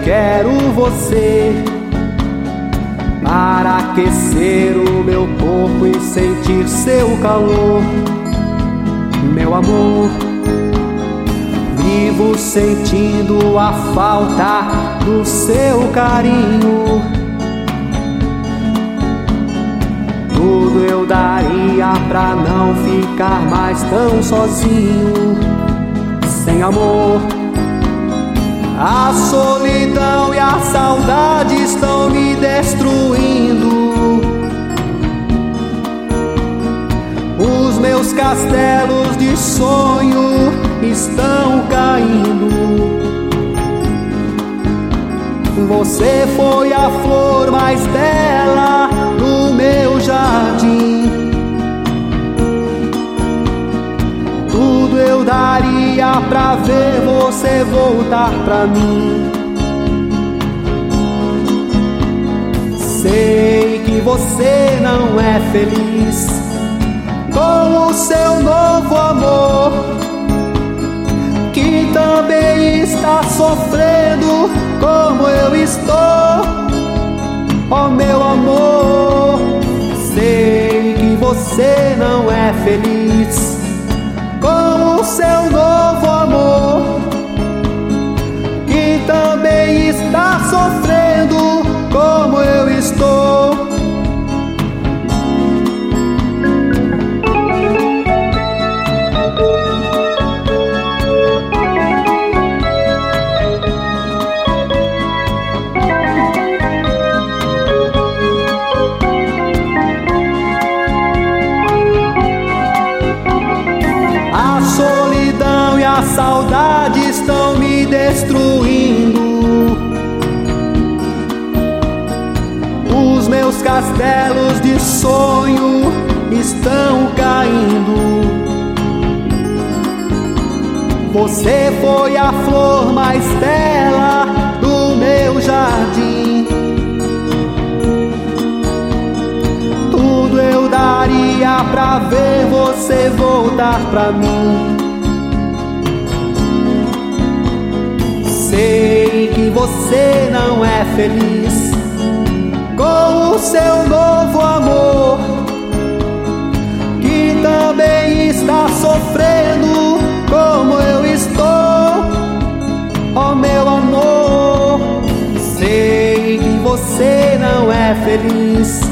quero você para aquecer o meu corpo e sentir seu calor. Meu amor, vivo sentindo a falta do seu carinho. Tudo eu daria pra não ficar mais tão sozinho. Sem amor, a solidão e a saudade estão me destruindo. Os meus castelos de sonho estão caindo. Você foi a flor mais bela do meu jardim. Tudo eu daria pra ver você voltar pra mim. Sei que você não é feliz com o seu novo amor, que também está sofrendo como eu estou. Oh meu amor, sei que você não é feliz com o seu novo amor, que também está sofrendo como eu estou. A saudade estão me destruindo. Os meus castelos de sonho estão caindo. Você foi a flor mais bela do meu jardim. Tudo eu daria pra ver você voltar pra mim. Sei que você não é feliz com o seu novo amor, que também está sofrendo como eu estou. Oh meu amor, sei que você não é feliz